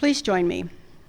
Please join me.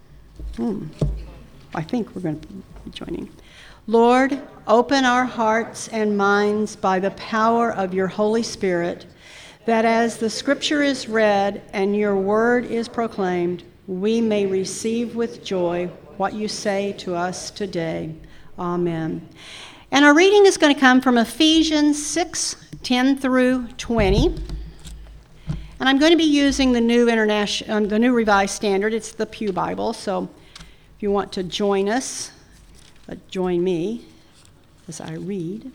I think we're going to be joining. Lord, open our hearts and minds by the power of your Holy Spirit, that as the Scripture is read and your word is proclaimed, we may receive with joy what you say to us today. Amen. And our reading is going to come from Ephesians 6:10 through 20. And I'm going to be using the New Revised Standard. It's the Pew Bible, so if you want to join us, join me as I read.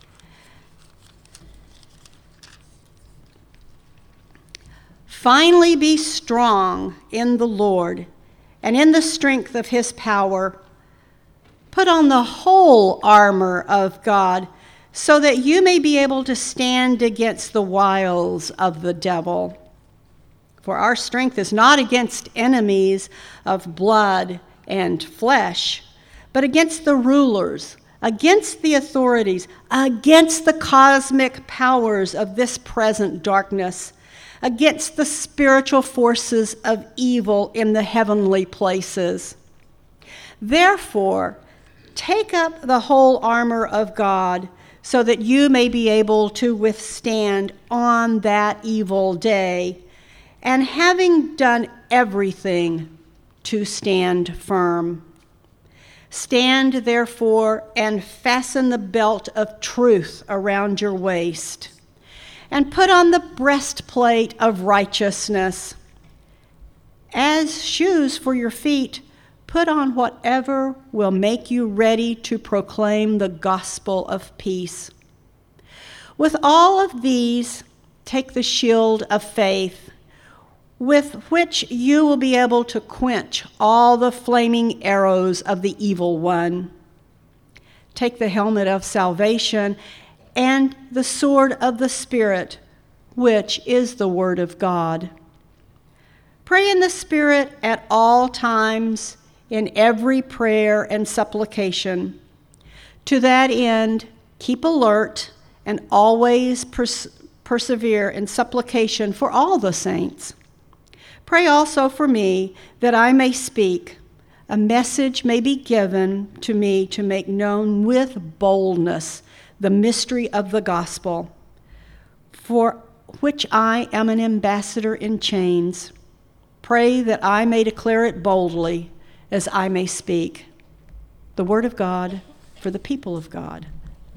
Finally, be strong in the Lord and in the strength of his power. Put on the whole armor of God so that you may be able to stand against the wiles of the devil. For our strength is not against enemies of blood and flesh, but against the rulers, against the authorities, against the cosmic powers of this present darkness, against the spiritual forces of evil in the heavenly places. Therefore, take up the whole armor of God so that you may be able to withstand on that evil day, and having done everything, to stand firm. Stand, therefore, and fasten the belt of truth around your waist, and put on the breastplate of righteousness. As shoes for your feet, put on whatever will make you ready to proclaim the gospel of peace. With all of these, take the shield of faith, with which you will be able to quench all the flaming arrows of the evil one. Take the helmet of salvation and the sword of the Spirit, which is the word of God. Pray in the Spirit at all times, in every prayer and supplication. To that end, keep alert and always persevere in supplication for all the saints. Pray also for me, that I may speak. A message may be given to me to make known with boldness the mystery of the gospel, for which I am an ambassador in chains. Pray that I may declare it boldly, as I may speak. The word of God for the people of God.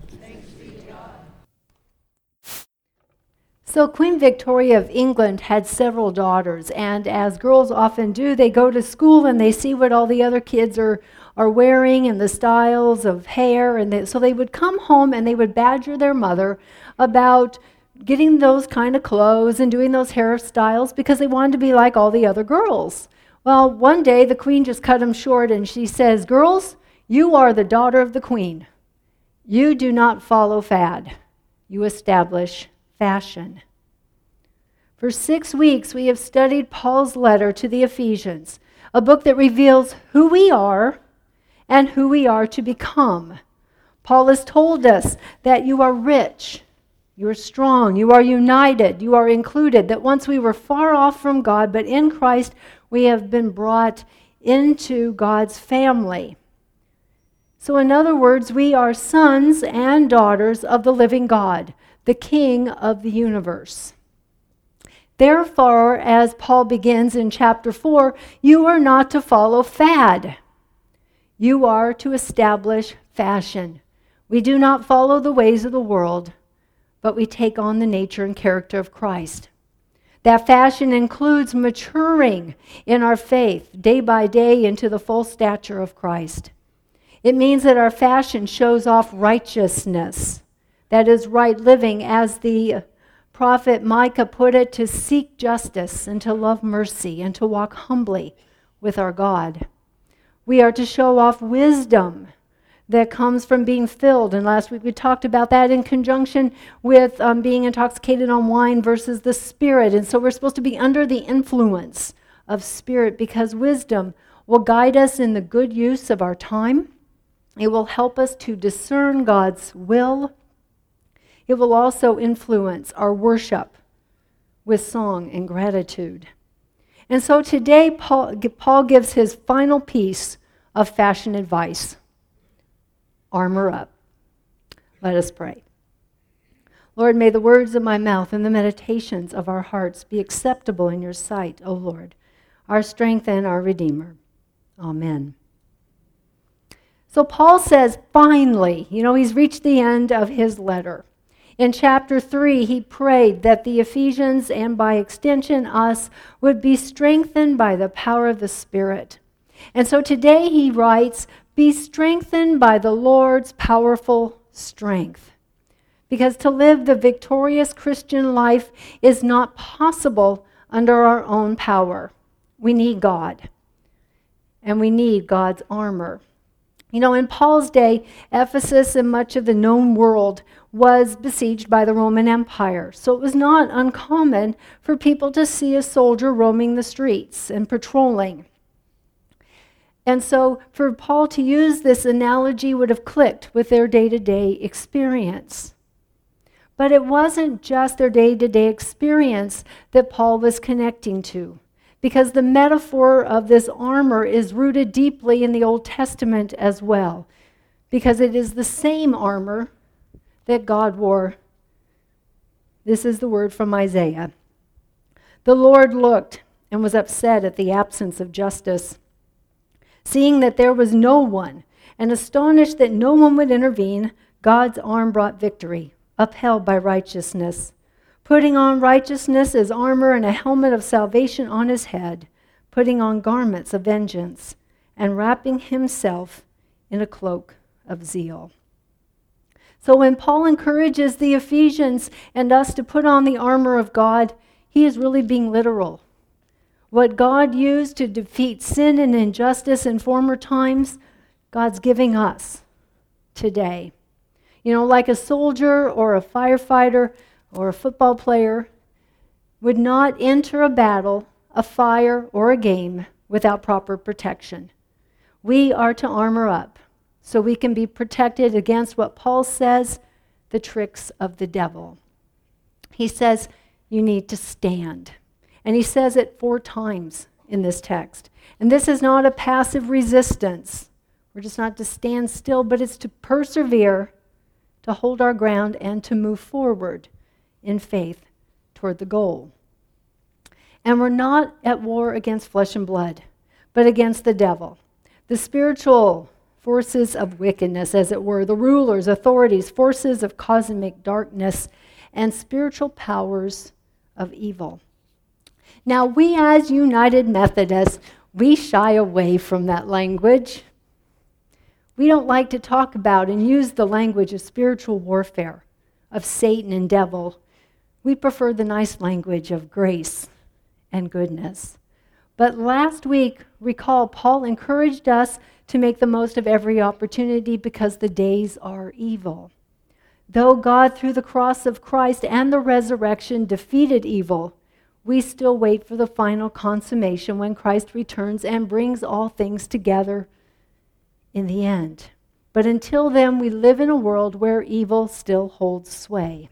So Queen Victoria of England had several daughters, and as girls often do, they go to school and they see what all the other kids are wearing and the styles of hair, and so they would come home and they would badger their mother about getting those kind of clothes and doing those hairstyles because they wanted to be like all the other girls. Well, one day the queen just cut them short and she says, "Girls, you are the daughter of the queen. You do not follow fad. You establish fashion." For 6 weeks, we have studied Paul's letter to the Ephesians, a book that reveals who we are and who we are to become. Paul has told us that you are rich, you are strong, you are united, you are included, that once we were far off from God, but in Christ we have been brought into God's family. So in other words, we are sons and daughters of the living God, the King of the universe. Therefore, as Paul begins in chapter 4, you are not to follow fad. You are to establish fashion. We do not follow the ways of the world, but we take on the nature and character of Christ. That fashion includes maturing in our faith day by day into the full stature of Christ. It means that our fashion shows off righteousness. That is right living, as the prophet Micah put it, to seek justice and to love mercy and to walk humbly with our God. We are to show off wisdom that comes from being filled. And last week we talked about that in conjunction with being intoxicated on wine versus the Spirit. And so we're supposed to be under the influence of Spirit, because wisdom will guide us in the good use of our time. It will help us to discern God's will. It will also influence our worship with song and gratitude. And so today, Paul gives his final piece of fashion advice. Armor up. Let us pray. Lord, may the words of my mouth and the meditations of our hearts be acceptable in your sight, O Lord, our strength and our Redeemer. Amen. So Paul says, finally, he's reached the end of his letter. In chapter 3, he prayed that the Ephesians, and by extension us, would be strengthened by the power of the Spirit. And so today he writes, be strengthened by the Lord's powerful strength. Because to live the victorious Christian life is not possible under our own power. We need God. And we need God's armor. In Paul's day, Ephesus and much of the known world was besieged by the Roman Empire. So it was not uncommon for people to see a soldier roaming the streets and patrolling. And so for Paul to use this analogy would have clicked with their day-to-day experience. But it wasn't just their day-to-day experience that Paul was connecting to, because the metaphor of this armor is rooted deeply in the Old Testament as well, because it is the same armor that God wore. This is the word from Isaiah. The Lord looked and was upset at the absence of justice, seeing that there was no one, and astonished that no one would intervene. God's arm brought victory, upheld by righteousness, putting on righteousness as armor and a helmet of salvation on his head, putting on garments of vengeance, and wrapping himself in a cloak of zeal. So when Paul encourages the Ephesians and us to put on the armor of God, he is really being literal. What God used to defeat sin and injustice in former times, God's giving us today. Like a soldier or a firefighter or a football player would not enter a battle, a fire, or a game without proper protection. We are to armor up so we can be protected against what Paul says, the tricks of the devil. He says you need to stand. And he says it 4 times in this text. And this is not a passive resistance. We're just not to stand still, but it's to persevere, to hold our ground, and to move forward in faith toward the goal. And we're not at war against flesh and blood, but against the devil, the spiritual forces of wickedness, as it were, the rulers, authorities, forces of cosmic darkness, and spiritual powers of evil. Now, we as United Methodists, we shy away from that language. We don't like to talk about and use the language of spiritual warfare, of Satan and devil. We prefer the nice language of grace and goodness. But last week, recall, Paul encouraged us to make the most of every opportunity because the days are evil. Though God, through the cross of Christ and the resurrection, defeated evil, we still wait for the final consummation when Christ returns and brings all things together in the end. But until then, we live in a world where evil still holds sway.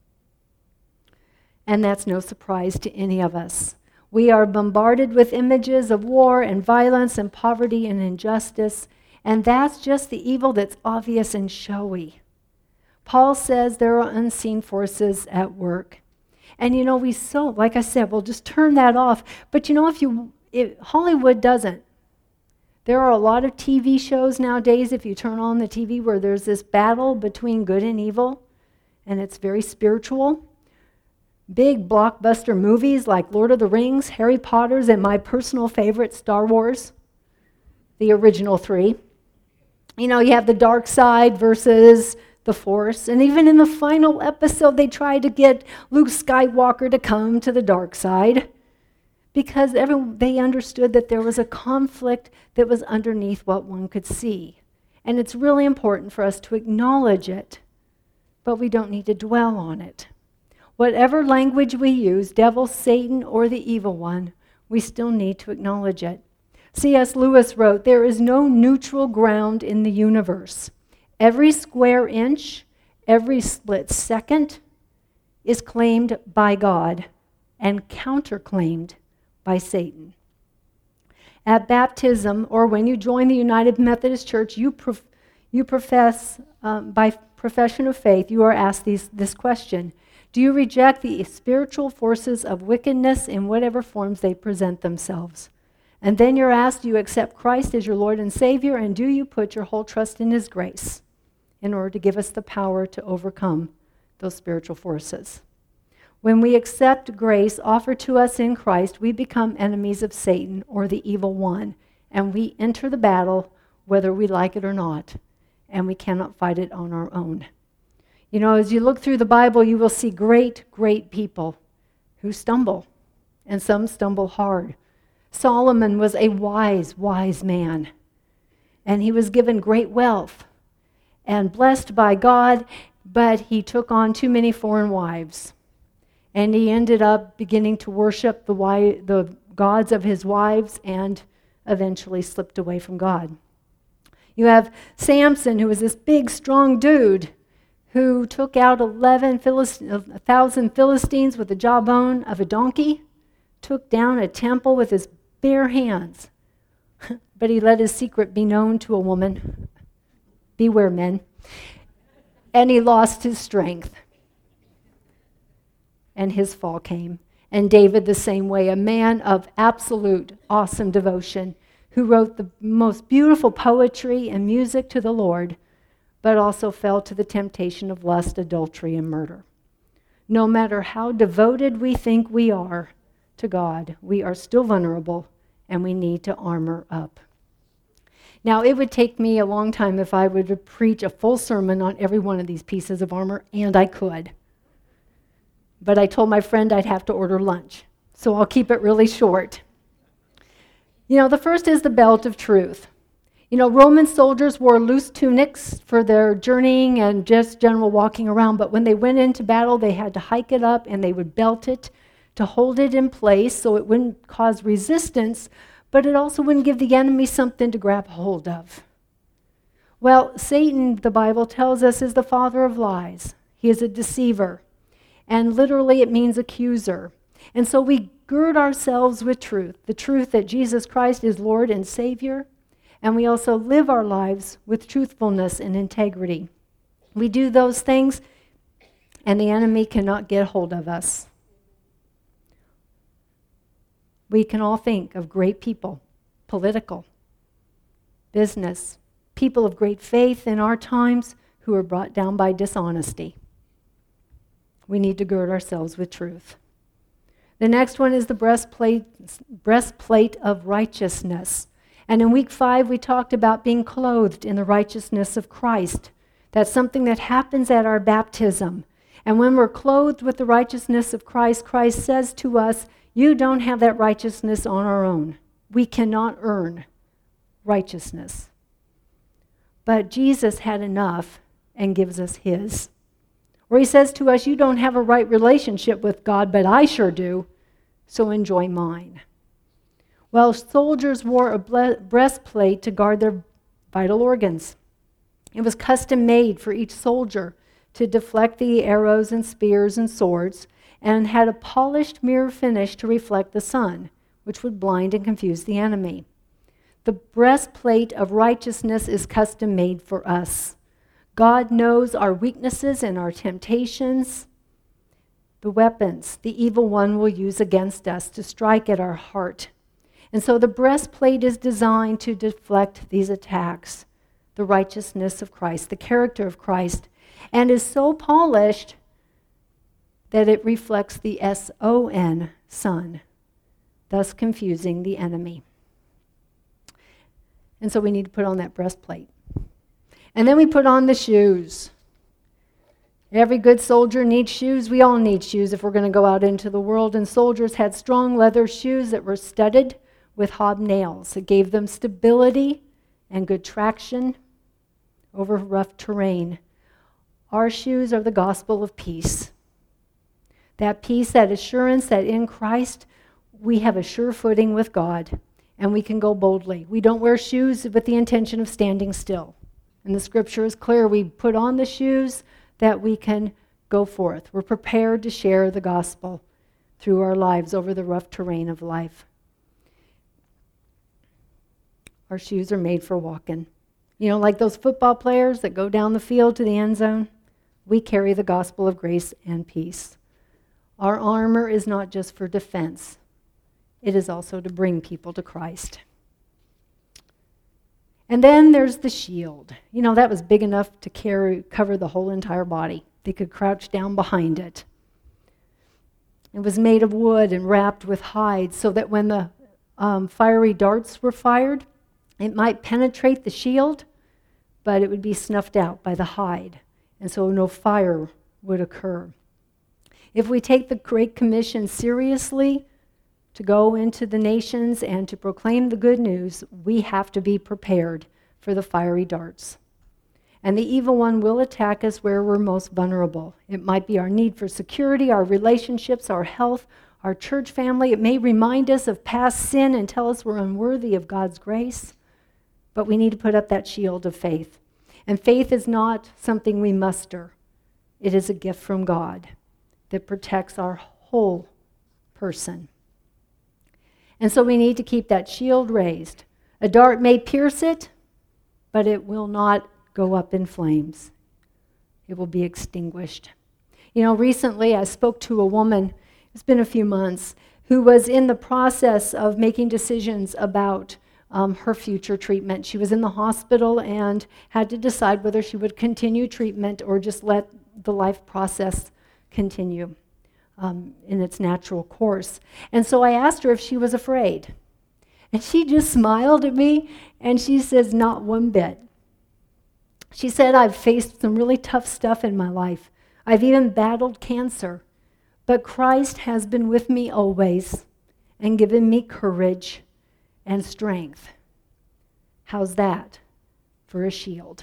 And that's no surprise to any of us. We are bombarded with images of war and violence and poverty and injustice, and that's just the evil that's obvious and showy. Paul says there are unseen forces at work. And like I said, we'll just turn that off. But if Hollywood doesn't. There are a lot of TV shows nowadays, if you turn on the TV, where there's this battle between good and evil, and it's very spiritual. Big blockbuster movies like Lord of the Rings, Harry Potter's, and my personal favorite, Star Wars, the original 3. You have the dark side versus the Force. And even in the final episode, they tried to get Luke Skywalker to come to the dark side because they understood that there was a conflict that was underneath what one could see. And it's really important for us to acknowledge it, but we don't need to dwell on it. Whatever language we use, devil, Satan, or the evil one, we still need to acknowledge it. C.S. Lewis wrote, "There is no neutral ground in the universe. Every square inch, every split second is claimed by God and counterclaimed by Satan. At baptism, or when you join the United Methodist Church, you profess, by profession of faith, you are asked this question. Do you reject the spiritual forces of wickedness in whatever forms they present themselves? And then you're asked, do you accept Christ as your Lord and Savior, and do you put your whole trust in His grace in order to give us the power to overcome those spiritual forces? When we accept grace offered to us in Christ, we become enemies of Satan or the evil one, and we enter the battle whether we like it or not, and we cannot fight it on our own. You know, as you look through the Bible, you will see great, great people who stumble, and some stumble hard. Solomon was a wise, wise man, and he was given great wealth and blessed by God, but he took on too many foreign wives. And he ended up beginning to worship the gods of his wives and eventually slipped away from God. You have Samson, who was this big, strong dude who took out 1,000 Philistines with the jawbone of a donkey, took down a temple with his bare hands. But he let his secret be known to a woman. Beware, men. And he lost his strength. And his fall came. And David the same way, a man of absolute awesome devotion who wrote the most beautiful poetry and music to the Lord, but also fell to the temptation of lust, adultery, and murder. No matter how devoted we think we are to God, we are still vulnerable and we need to armor up. Now, it would take me a long time if I would preach a full sermon on every one of these pieces of armor, and I could. But I told my friend I'd have to order lunch, so I'll keep it really short. You know, the first is the belt of truth. You know, Roman soldiers wore loose tunics for their journeying and just general walking around, but when they went into battle, they had to hike it up and they would belt it to hold it in place so it wouldn't cause resistance, but it also wouldn't give the enemy something to grab hold of. Well, Satan, the Bible tells us, is the father of lies. He is a deceiver. And literally it means accuser. And so we gird ourselves with truth, the truth that Jesus Christ is Lord and Savior, and we also live our lives with truthfulness and integrity. We do those things, and the enemy cannot get hold of us. We can all think of great people, political, business, people of great faith in our times who are brought down by dishonesty. We need to gird ourselves with truth. The next one is the breastplate of righteousness. And in week 5, we talked about being clothed in the righteousness of Christ. That's something that happens at our baptism. And when we're clothed with the righteousness of Christ, Christ says to us, you don't have that righteousness on our own. We cannot earn righteousness. But Jesus had enough and gives us His. Or He says to us, you don't have a right relationship with God, but I sure do, so enjoy mine. Well, soldiers wore a breastplate to guard their vital organs. It was custom made for each soldier to deflect the arrows and spears and swords, and had a polished mirror finish to reflect the sun, which would blind and confuse the enemy. The breastplate of righteousness is custom made for us. God knows our weaknesses and our temptations, the weapons the evil one will use against us to strike at our heart. And so the breastplate is designed to deflect these attacks, the righteousness of Christ, the character of Christ, and is so polished that it reflects the S-O-N, Son, thus confusing the enemy. And so we need to put on that breastplate. And then we put on the shoes. Every good soldier needs shoes. We all need shoes if we're going to go out into the world. And soldiers had strong leather shoes that were studded with hobnails. It gave them stability and good traction over rough terrain. Our shoes are the gospel of peace. That peace, that assurance that in Christ we have a sure footing with God and we can go boldly. We don't wear shoes with the intention of standing still. And the scripture is clear. We put on the shoes that we can go forth. We're prepared to share the gospel through our lives over the rough terrain of life. Our shoes are made for walking. You know, like those football players that go down the field to the end zone, we carry the gospel of grace and peace. Our armor is not just for defense. It is also to bring people to Christ. And then there's the shield. You know, that was big enough to cover the whole entire body. They could crouch down behind it. It was made of wood and wrapped with hide so that when the fiery darts were fired, it might penetrate the shield, but it would be snuffed out by the hide, and so no fire would occur. If we take the Great Commission seriously, to go into the nations and to proclaim the good news, we have to be prepared for the fiery darts. And the evil one will attack us where we're most vulnerable. It might be our need for security, our relationships, our health, our church family. It may remind us of past sin and tell us we're unworthy of God's grace. But we need to put up that shield of faith. And faith is not something we muster. It is a gift from God that protects our whole person. And so we need to keep that shield raised. A dart may pierce it, but it will not go up in flames. It will be extinguished. You know, recently I spoke to a woman, it's been a few months, who was in the process of making decisions about her future treatment. She was in the hospital and had to decide whether she would continue treatment or just let the life process continue in its natural course. And so I asked her if she was afraid. And she just smiled at me and she says, not one bit. She said, I've faced some really tough stuff in my life. I've even battled cancer. But Christ has been with me always and given me courage and strength. How's that for a shield?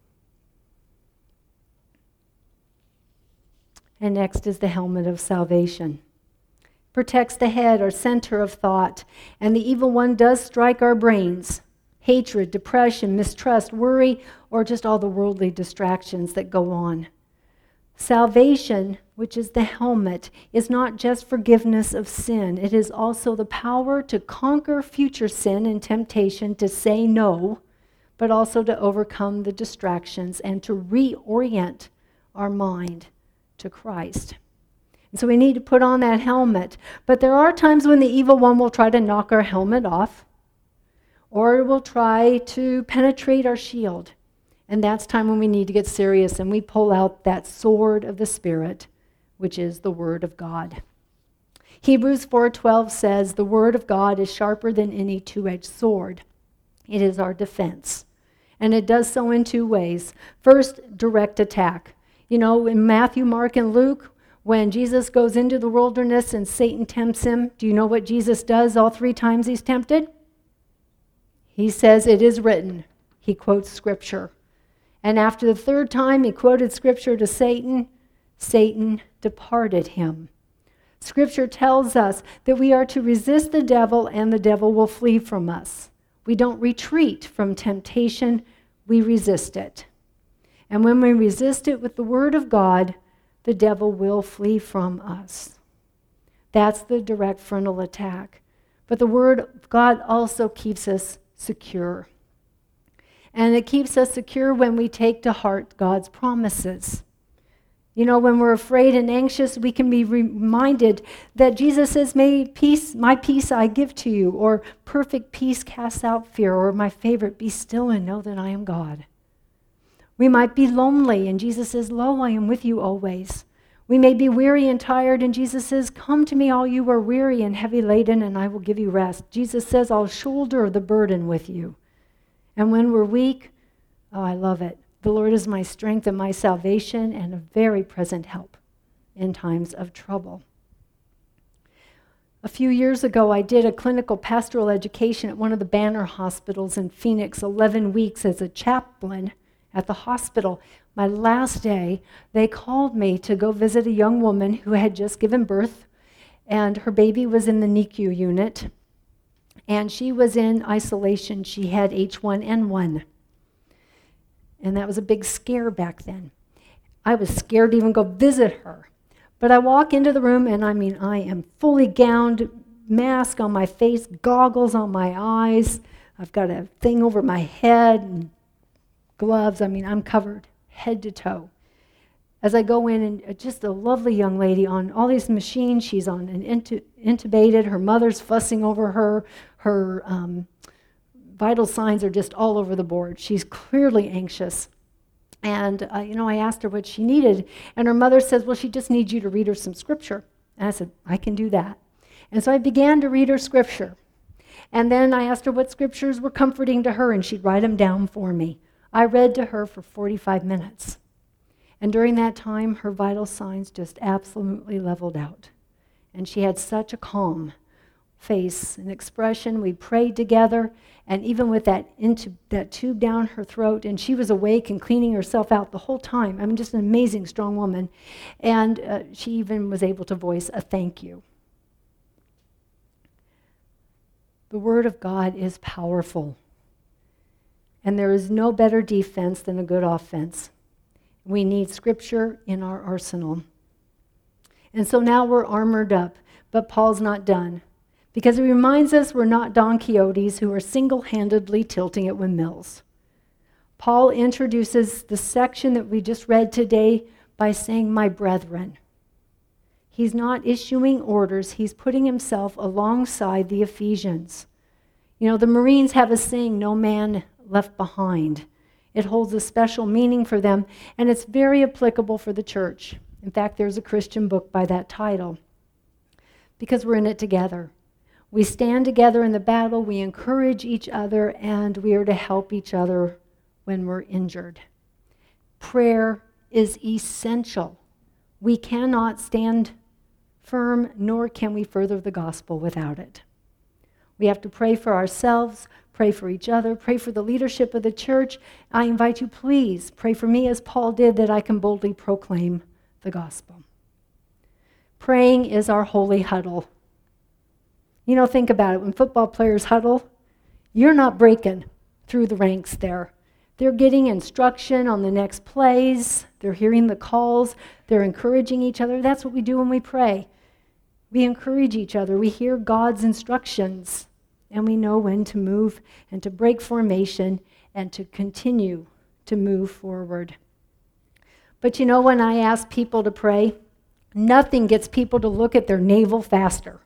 And next is the helmet of salvation. Protects the head, our center of thought. And the evil one does strike our brains. Hatred, depression, mistrust, worry, or just all the worldly distractions that go on. Salvation, which is the helmet, is not just forgiveness of sin. It is also the power to conquer future sin and temptation, to say no, but also to overcome the distractions and to reorient our mind to Christ. And so we need to put on that helmet. But there are times when the evil one will try to knock our helmet off, or will try to penetrate our shield. And that's time when we need to get serious and we pull out that sword of the Spirit, which is the Word of God. Hebrews 4:12 says, the Word of God is sharper than any two-edged sword. It is our defense. And it does so in two ways. First, direct attack. You know, in Matthew, Mark, and Luke, when Jesus goes into the wilderness and Satan tempts him, do you know what Jesus does all 3 times he's tempted? He says, it is written. He quotes Scripture. And after the 3rd time he quoted Scripture to Satan, Satan departed him. Scripture tells us that we are to resist the devil and the devil will flee from us. We don't retreat from temptation, we resist it. And when we resist it with the Word of God, the devil will flee from us. That's the direct frontal attack. But the Word of God also keeps us secure. And it keeps us secure when we take to heart God's promises. You know, when we're afraid and anxious, we can be reminded that Jesus says, my peace I give to you, or perfect peace casts out fear, or my favorite, be still and know that I am God. We might be lonely, and Jesus says, lo, I am with you always. We may be weary and tired, and Jesus says, come to me all you who are weary and heavy laden, and I will give you rest. Jesus says, I'll shoulder the burden with you. And when we're weak, oh, I love it. The Lord is my strength and my salvation and a very present help in times of trouble. A few years ago, I did a clinical pastoral education at one of the Banner hospitals in Phoenix, 11 weeks as a chaplain at the hospital. My last day, they called me to go visit a young woman who had just given birth, and her baby was in the NICU unit, and she was in isolation. She had H1N1, and that was a big scare back then. I was scared to even go visit her. But I walk into the room, and I am fully gowned, mask on my face, goggles on my eyes, I've got a thing over my head and gloves. I mean, I'm covered head to toe. As I go in, and just a lovely young lady on all these machines. She's on an intubated. Her mother's fussing over her. Her vital signs are just all over the board. She's clearly anxious. And, I asked her what she needed. And her mother says, well, she just needs you to read her some scripture. And I said, I can do that. And so I began to read her scripture. And then I asked her what scriptures were comforting to her, and she'd write them down for me. I read to her for 45 minutes. And during that time, her vital signs just absolutely leveled out. And she had such a calm face and expression. We prayed together, and even with that tube down her throat, and she was awake and cleaning herself out the whole time. I mean, just an amazing, strong woman. And she even was able to voice a thank you. The Word of God is powerful. And there is no better defense than a good offense. We need Scripture in our arsenal. And so now we're armored up, but Paul's not done. Because he reminds us we're not Don Quixotes who are single-handedly tilting at windmills. Paul introduces the section that we just read today by saying, my brethren. He's not issuing orders. He's putting himself alongside the Ephesians. The Marines have a saying, no man left behind. It holds a special meaning for them, and it's very applicable for the church. In fact, there's a Christian book by that title, because we're in it together. We stand together in the battle, we encourage each other, and we are to help each other when we're injured. Prayer is essential. We cannot stand firm, nor can we further the gospel without it. We have to pray for ourselves, pray for each other, pray for the leadership of the church. I invite you, please, pray for me as Paul did, that I can boldly proclaim the gospel. Praying is our holy huddle. Think about it. When football players huddle, you're not breaking through the ranks there. They're getting instruction on the next plays. They're hearing the calls. They're encouraging each other. That's what we do when we pray. We encourage each other. We hear God's instructions, and we know when to move and to break formation and to continue to move forward. But when I ask people to pray, nothing gets people to look at their navel faster.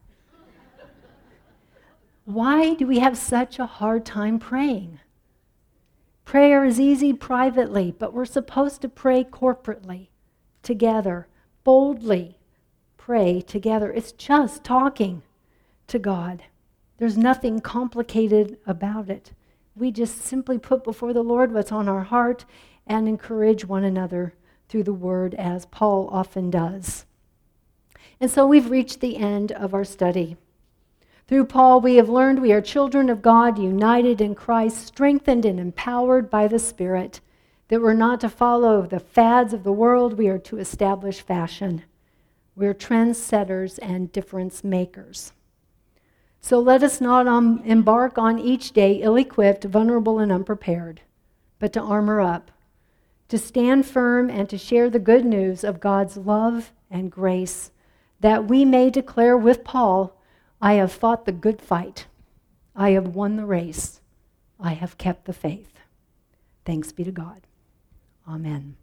Why do we have such a hard time praying? Prayer is easy privately, but we're supposed to pray corporately, together, boldly pray together. It's just talking to God. There's nothing complicated about it. We just simply put before the Lord what's on our heart and encourage one another through the Word, as Paul often does. And so we've reached the end of our study. Through Paul, we have learned we are children of God, united in Christ, strengthened and empowered by the Spirit, that we're not to follow the fads of the world, we are to establish fashion. We're trendsetters and difference makers. So let us not embark on each day ill-equipped, vulnerable, and unprepared, but to armor up, to stand firm and to share the good news of God's love and grace, that we may declare with Paul, I have fought the good fight. I have won the race. I have kept the faith. Thanks be to God. Amen.